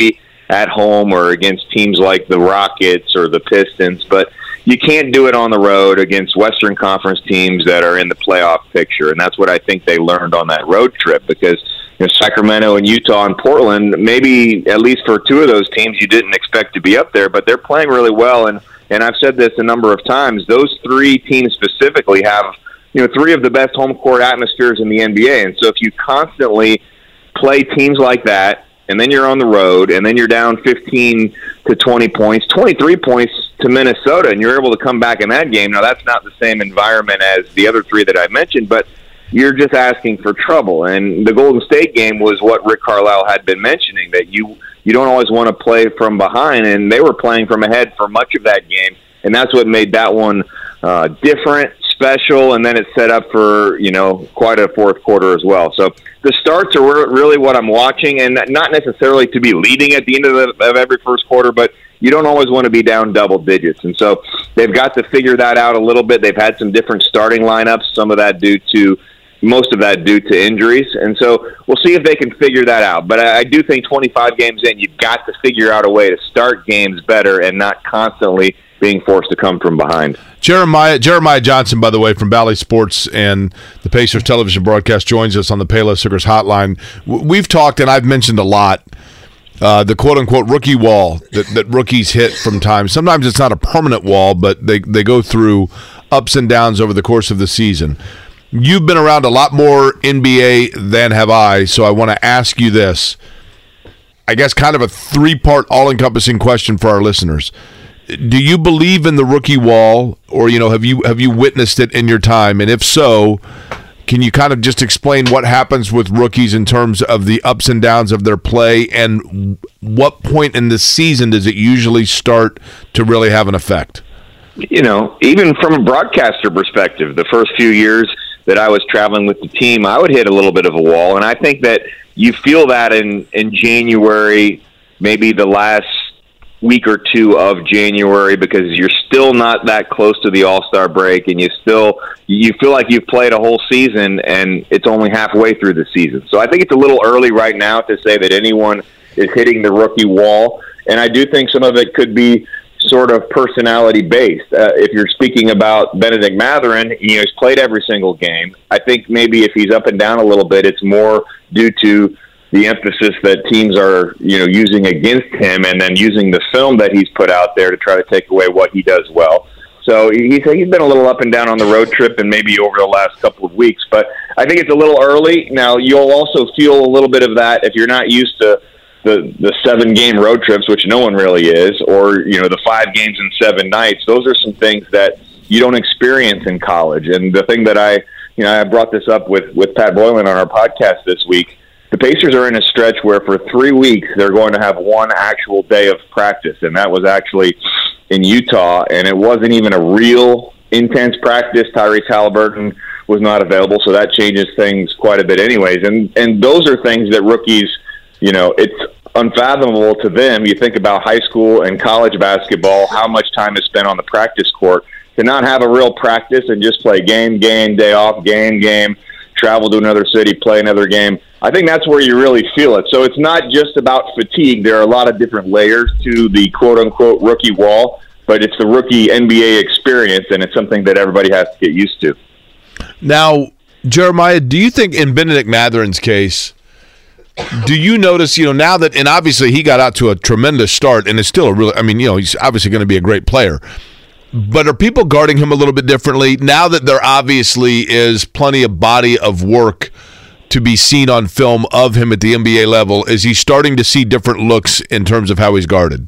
at home or against teams like the Rockets or the Pistons, but you can't do it on the road against Western Conference teams that are in the playoff picture. And that's what I think they learned on that road trip, because you know, Sacramento and Utah and Portland, maybe at least for two of those teams, you didn't expect to be up there, but they're playing really well. And, and I've said this a number of times, those three teams specifically have, you know, three of the best home court atmospheres in the N B A. And so if you constantly play teams like that, and then you're on the road, and then you're down fifteen to twenty points, twenty-three points to Minnesota, and you're able to come back in that game. Now, that's not the same environment as the other three that I mentioned, but you're just asking for trouble. And the Golden State game was what Rick Carlisle had been mentioning, that you you don't always want to play from behind, and they were playing from ahead for much of that game, and that's what made that one uh, different, special, and then it set up for, you know, quite a fourth quarter as well. So the starts are really what I'm watching, and not necessarily to be leading at the end of, the, of every first quarter, but you don't always want to be down double digits. And so they've got to figure that out a little bit. They've had some different starting lineups, some of that due to, most of that due to injuries. And so we'll see if they can figure that out. But I, I do think twenty-five games in, you've got to figure out a way to start games better and not constantly being forced to come from behind. Jeremiah Jeremiah Johnson, by the way, from Bally Sports and the Pacers television broadcast, joins us on the Payless Liquors hotline. We've talked, and I've mentioned a lot, uh, the quote-unquote rookie wall that, that rookies hit from time. Sometimes it's not a permanent wall, but they, they go through ups and downs over the course of the season. You've been around a lot more N B A than have I, so I want to ask you this. I guess kind of a three-part all-encompassing question for our listeners. Do you believe in the rookie wall, or you know, have you have you witnessed it in your time? And if so, can you kind of just explain what happens with rookies in terms of the ups and downs of their play, and what point in the season does it usually start to really have an effect? You know, even from a broadcaster perspective, the first few years that I was traveling with the team, I would hit a little bit of a wall, and I think that you feel that in in January, maybe the last week or two of January, because you're still not that close to the All-Star break, and you still you feel like you've played a whole season and it's only halfway through the season. So I think it's a little early right now to say that anyone is hitting the rookie wall, and I do think some of it could be sort of personality based. Uh, if you're speaking about Bennedict Mathurin, you know, he's played every single game. I think maybe if he's up and down a little bit, it's more due to the emphasis that teams are, you know, using against him, and then using the film that he's put out there to try to take away what he does well. So he's, he's been a little up and down on the road trip, and maybe over the last couple of weeks. But I think it's a little early. Now, you'll also feel a little bit of that if you're not used to the, the seven-game road trips, which no one really is, or, you know, the five games in seven nights. Those are some things that you don't experience in college. And the thing that I, you know, I brought this up with, with Pat Boylan on our podcast this week. The Pacers are in a stretch where for three weeks they're going to have one actual day of practice, and that was actually in Utah, and it wasn't even a real intense practice. Tyrese Halliburton was not available, so that changes things quite a bit anyways. And and those are things that rookies, you know, it's unfathomable to them. You think about high school and college basketball, how much time is spent on the practice court. To not have a real practice and just play game, game, day off, game, game, travel to another city, play another game, I think that's where you really feel it. So it's not just about fatigue. There are a lot of different layers to the quote-unquote rookie wall, but it's the rookie N B A experience, and it's something that everybody has to get used to. Now, Jeremiah, do you think in Bennedict Mathurin's case, do you notice, you know, now that, and obviously he got out to a tremendous start, and it's still a really, I mean, you know, he's obviously going to be a great player, but are people guarding him a little bit differently now that there obviously is plenty of body of work to be seen on film of him at the N B A level? Is he starting to see different looks in terms of how he's guarded?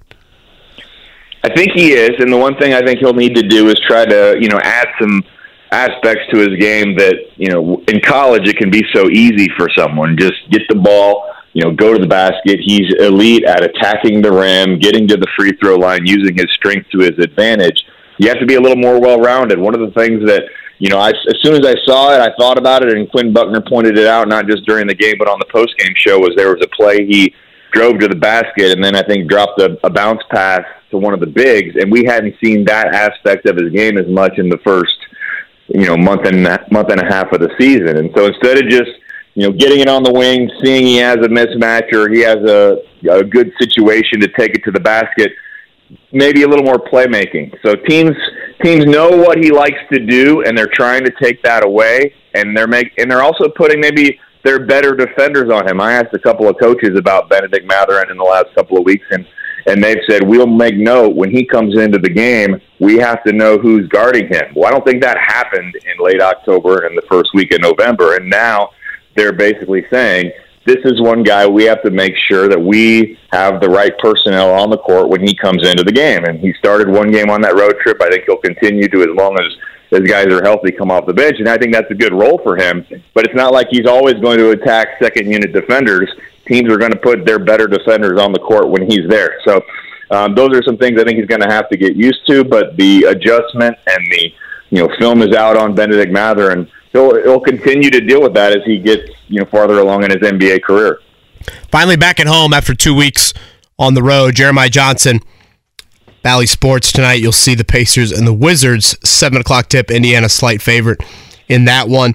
I think he is, and the one thing I think he'll need to do is try to, you know, add some aspects to his game that, you know, in college it can be so easy for someone. Just get the ball, you know, go to the basket. He's elite at attacking the rim, getting to the free throw line, using his strength to his advantage. You have to be a little more well-rounded. One of the things that, you know, I, as soon as I saw it, I thought about it, and Quinn Buckner pointed it out, not just during the game but on the post-game show, was there was a play he drove to the basket and then I think dropped a, a bounce pass to one of the bigs, and we hadn't seen that aspect of his game as much in the first, you know, month and month and a half of the season. And so instead of just, you know, getting it on the wing, seeing he has a mismatch or he has a, a good situation to take it to the basket, maybe a little more playmaking. So teams teams know what he likes to do, and they're trying to take that away, and they're make and they're also putting maybe their better defenders on him. I asked a couple of coaches about Bennedict Mathurin in the last couple of weeks, and and they've said, we'll make note when he comes into the game, we have to know who's guarding him. Well, I don't think that happened in late October and the first week of November, and now they're basically saying, this is one guy we have to make sure that we have the right personnel on the court when he comes into the game. And he started one game on that road trip. I think he'll continue to as long as as guys are healthy come off the bench, and I think that's a good role for him. But it's not like he's always going to attack second-unit defenders. Teams are going to put their better defenders on the court when he's there. So um, those are some things I think he's going to have to get used to. But the adjustment and the you know film is out on Bennedict Mathurin. He'll he'll continue to deal with that as he gets you know farther along in his N B A career. Finally back at home after two weeks on the road, Jeremiah Johnson. Bally Sports tonight, you'll see the Pacers and the Wizards, seven o'clock tip, Indiana slight favorite in that one.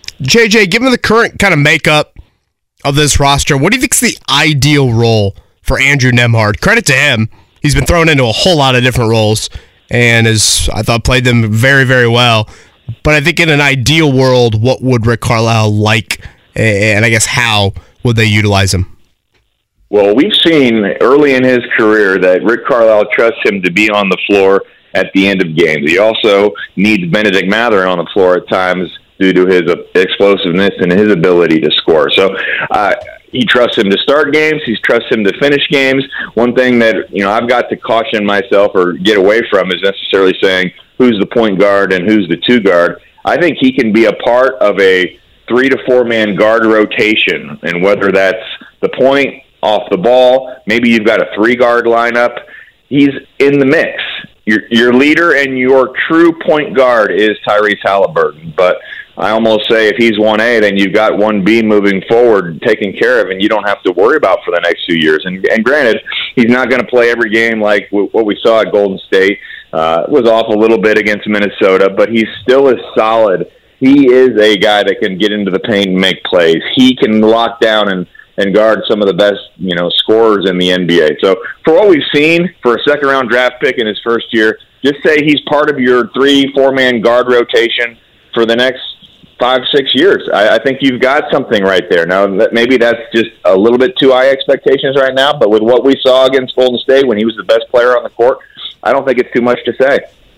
J J, given the current kind of makeup of this roster, what do you think is the ideal role for Andrew Nembhard? Credit to him. He's been thrown into a whole lot of different roles and has, I thought, played them very, very well. But I think in an ideal world, what would Rick Carlisle like, and I guess how would they utilize him? Well, we've seen early in his career that Rick Carlisle trusts him to be on the floor at the end of games. He also needs Bennedict Mathurin on the floor at times due to his explosiveness and his ability to score. So uh, he trusts him to start games. He trusts him to finish games. One thing that you know I've got to caution myself or get away from is necessarily saying who's the point guard and who's the two guard. I think he can be a part of a three to four man guard rotation, and whether that's the point, off the ball, maybe you've got a three-guard lineup. He's in the mix. Your your leader and your true point guard is Tyrese Halliburton, but I almost say if he's one A, then you've got one B moving forward, taken care of, and you don't have to worry about for the next few years. And, and granted, he's not going to play every game like w- what we saw at Golden State. Uh, was off a little bit against Minnesota, but he's still as solid. He is a guy that can get into the paint and make plays. He can lock down and and guard some of the best, you know, scorers in the N B A. So for what we've seen for a second-round draft pick in his first year, just say he's part of your three, four-man guard rotation for the next five, six years. I, I think you've got something right there. Now, that, maybe that's just a little bit too high expectations right now, but with what we saw against Golden State when he was the best player on the court, I don't think it's too much to say.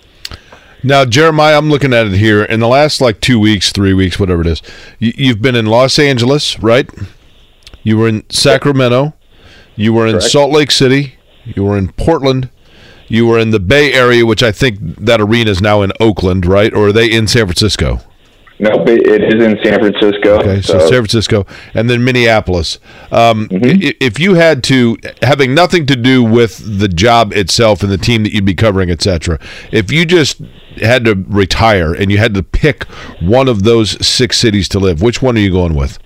Now, Jeremiah, I'm looking at it here. In the last, like, two weeks, three weeks, whatever it is, you, you've been in Los Angeles, right? You were in Sacramento, you were in Correct. Salt Lake City, you were in Portland, you were in the Bay Area, which I think that arena is now in Oakland, right? Or are they in San Francisco? No, it is in San Francisco. Okay, so, so San Francisco, and then Minneapolis. Um, mm-hmm. If you had to, having nothing to do with the job itself and the team that you'd be covering, et cetera, if you just had to retire and you had to pick one of those six cities to live, which one are you going with?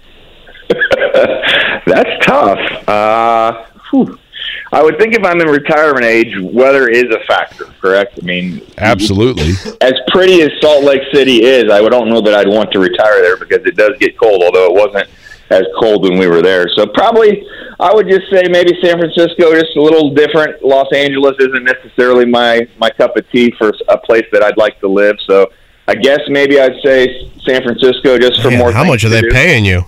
That's tough. Uh, I would think if I'm in retirement age, weather is a factor, correct? I mean, absolutely. As pretty as Salt Lake City is, I don't know that I'd want to retire there because it does get cold, although it wasn't as cold when we were there. So probably I would just say maybe San Francisco, just a little different. Los Angeles isn't necessarily my, my cup of tea for a place that I'd like to live. So I guess maybe I'd say San Francisco just for Man, more. How much are they do. paying you?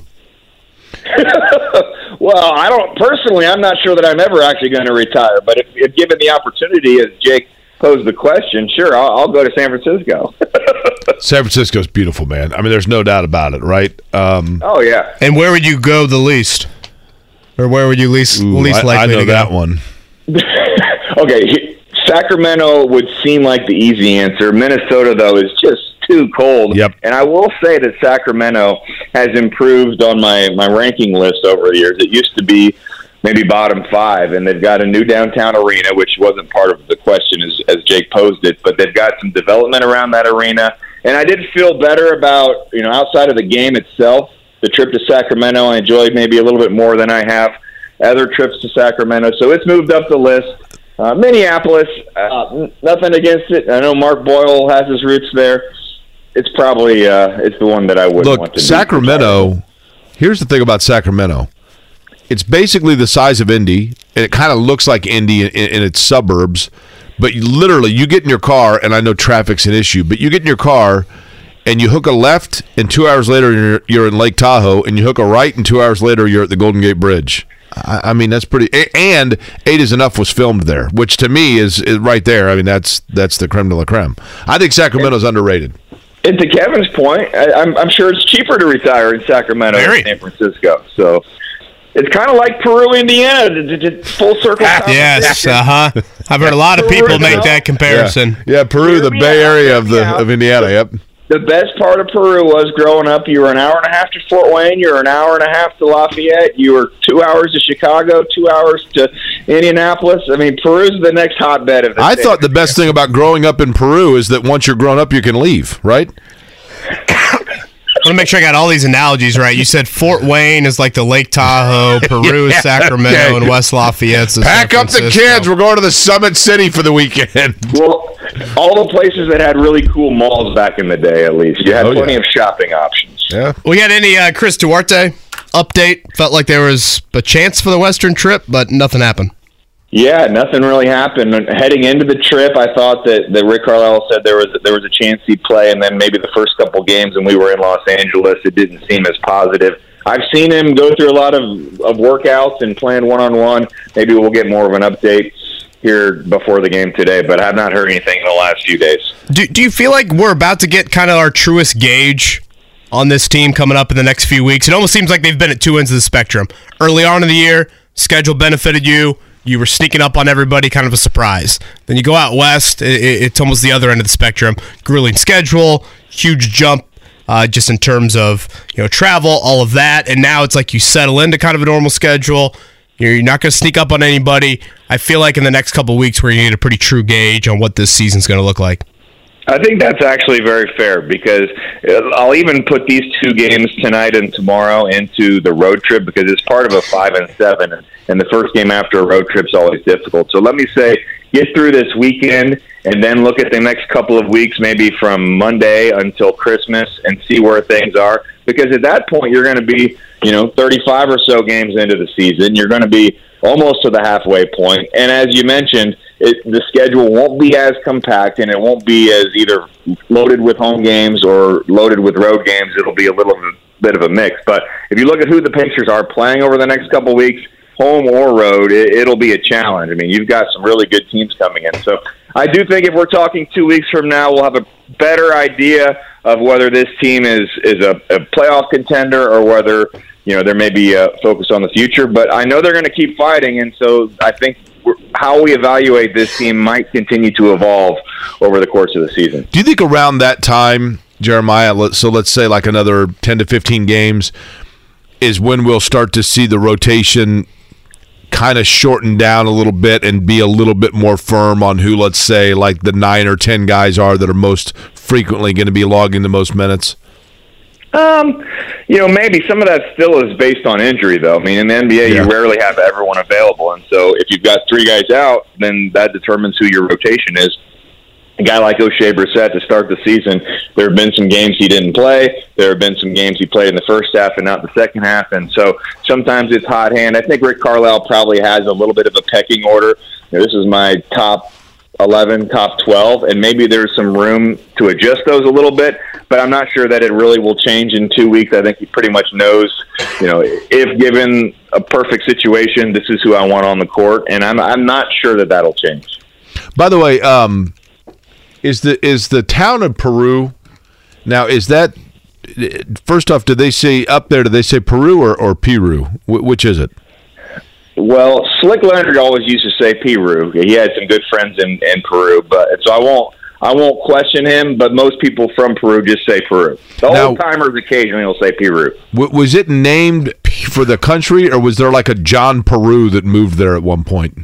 Well, I don't personally. I'm not sure that I'm ever actually going to retire. But if, if given the opportunity, as Jake posed the question, sure, I'll, I'll go to San Francisco. San Francisco's beautiful, man. I mean, there's no doubt about it, right? Um, oh yeah. And where would you go the least, or where would you least ooh, least likely I, I know to go? that one. Okay, Sacramento would seem like the easy answer. Minnesota, though, is just too cold. Yep. And I will say that Sacramento has improved on my, my ranking list over the years. It used to be maybe bottom five, and they've got a new downtown arena, which wasn't part of the question as, as Jake posed it, but they've got some development around that arena. And I did feel better about, you know, outside of the game itself, the trip to Sacramento I enjoyed maybe a little bit more than I have other trips to Sacramento. So it's moved up the list. Uh, Minneapolis, uh, nothing against it. I know Mark Boyle has his roots there. It's probably uh, it's the one that I would look. want to Sacramento Here's the thing about Sacramento. It's basically the size of Indy, and it kind of looks like Indy in, in its suburbs. But you, literally, you get in your car, and I know traffic's an issue, but you get in your car, and you hook a left, and two hours later, you're, you're in Lake Tahoe, and you hook a right, and two hours later, you're at the Golden Gate Bridge. I, I mean, that's pretty. And Eight is Enough was filmed there, which to me is, is right there. I mean, that's that's the creme de la creme. I think Sacramento's underrated. And to Kevin's point, I, I'm, I'm sure it's cheaper to retire in Sacramento Very. than San Francisco. So it's kind of like Peru, Indiana, to, to, to full circle. Yes, uh huh. I've heard a lot of people make that comparison. Yeah, yeah Peru, the Bay Area of the of Indiana. Yep. The best part of Peru was growing up, you were an hour and a half to Fort Wayne, you were an hour and a half to Lafayette, you were two hours to Chicago, two hours to Indianapolis. I mean, Peru's the next hotbed of the I state. thought the best thing about growing up in Peru is that once you're grown up, you can leave, right? I want to make sure I got all these analogies right. You said Fort Wayne is like the Lake Tahoe, Peru is Yeah, Sacramento, okay. and West Lafayette's the Pack San up the Francisco. kids. We're going to the Summit City for the weekend. Well, all the places that had really cool malls back in the day, at least. You had Oh, plenty yeah. of shopping options. Yeah. We got any uh, Chris Duarte update? Felt like there was a chance for the Western trip, but nothing happened. Yeah, nothing really happened. Heading into the trip, I thought that, that Rick Carlisle said there was there was a chance he'd play, and then maybe the first couple games when we were in Los Angeles, it didn't seem as positive. I've seen him go through a lot of, of workouts and playing one-on-one. Maybe we'll get more of an update here before the game today, but I have not heard anything in the last few days. Do, do you feel like we're about to get kind of our truest gauge on this team coming up in the next few weeks? It almost seems like they've been at two ends of the spectrum. Early on in the year, schedule benefited you. You were sneaking up on everybody, kind of a surprise. Then you go out west, it, it's almost the other end of the spectrum. Grueling schedule, huge jump uh, just in terms of you know travel, all of that. And now it's like you settle into kind of a normal schedule. You're not going to sneak up on anybody. I feel like in the next couple of weeks we're going to get a pretty true gauge on what this season's going to look like. I think that's actually very fair because I'll even put these two games tonight and tomorrow into the road trip because it's part of a five and seven, and the first game after a road trip is always difficult. So let me say, get through this weekend and then look at the next couple of weeks, maybe from Monday until Christmas, and see where things are. Because at that point, you're going to be, you know, thirty-five or so games into the season. You're going to be almost to the halfway point. And as you mentioned, it, the schedule won't be as compact, and it won't be as either loaded with home games or loaded with road games. It'll be a little bit of a mix. But if you look at who the Pacers are playing over the next couple of weeks, home or road, it, it'll be a challenge. I mean, you've got some really good teams coming in. So I do think if we're talking two weeks from now, we'll have a better idea of whether this team is, is a, a playoff contender or whether, you know, there may be a focus on the future. But I know they're going to keep fighting, and so I think we're, how we evaluate this team might continue to evolve over the course of the season. Do you think around that time, Jeremiah, let- so let's say like another ten to fifteen games, is when we'll start to see the rotation kind of shorten down a little bit and be a little bit more firm on who, let's say, like the nine or ten guys are that are most frequently going to be logging the most minutes? Um, you know, maybe some of that still is based on injury, though. I mean, in the N B A, Yeah. you rarely have everyone available, and so if you've got three guys out, then that determines who your rotation is. A guy like O'Shea Brissett to start the season, there have been some games he didn't play. There have been some games he played in the first half and not the second half, and so sometimes it's hot hand. I think Rick Carlisle probably has a little bit of a pecking order. You know, this is my top eleven, top twelve, and maybe there's some room to adjust those a little bit, but I'm not sure that it really will change in two weeks. I think he pretty much knows, you know, if given a perfect situation, this is who I want on the court, and I'm I'm not sure that that'll change. By the way, um, is the is the town of Peru now? Is that first off? Do they say up there? Do they say Peru or or Peru? Wh- which is it? Well, Slick Leonard always used to say Peru. He had some good friends in, in Peru, but so I won't I won't question him. But most people from Peru just say Peru. The Now- old timers occasionally will say Peru. W- was it named for the country, or was there like a John Peru that moved there at one point?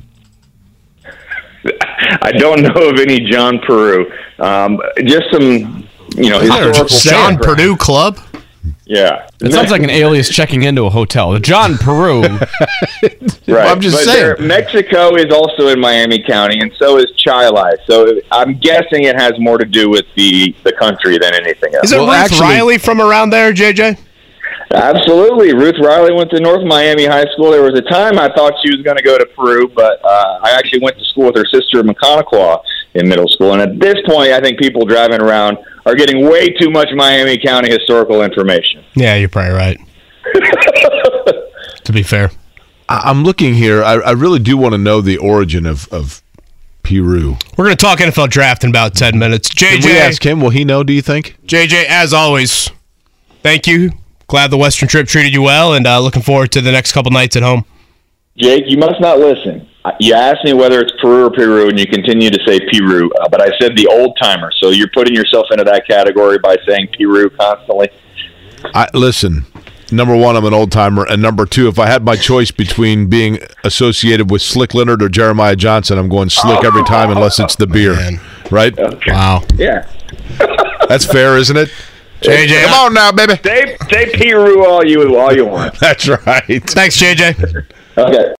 I don't know of any John Peru. Um, just some, you know, historical John background. Purdue Club? Yeah, It sounds like an alias checking into a hotel. The John Peru. right. I'm just but saying. there- Mexico is also in Miami County, and so is Chile. So I'm guessing it has more to do with the, the country than anything else. Is it Well, Ruth actually- Riley from around there, J J? Absolutely. Ruth Riley went to North Miami High School. There was a time I thought she was going to go to Peru, but uh, I actually went to school with her sister in Maconaquah in middle school. And at this point, I think people driving around are getting way too much Miami County historical information. Yeah, you're probably right. To be fair. I- I'm looking here. I, I really do want to know the origin of, of Peru. We're going to talk N F L draft in about ten minutes. J J, Can we ask him? Will he know, do you think? J J, as always, thank you. Glad the Western trip treated you well, and uh, looking forward to the next couple nights at home. Jake, you must not listen. You asked me whether it's Peru or Peru, and you continue to say Peru, uh, but I said the old-timer, so you're putting yourself into that category by saying Peru constantly. I Listen, number one, I'm an old-timer, and number two, if I had my choice between being associated with Slick Leonard or Jeremiah Johnson, I'm going Slick every time unless it's the beer, Man. right? Okay. Wow. Yeah. That's fair, isn't it? J J, Come on now, baby. Say, say Peru all you, all you want. That's right. Thanks, J J. Okay.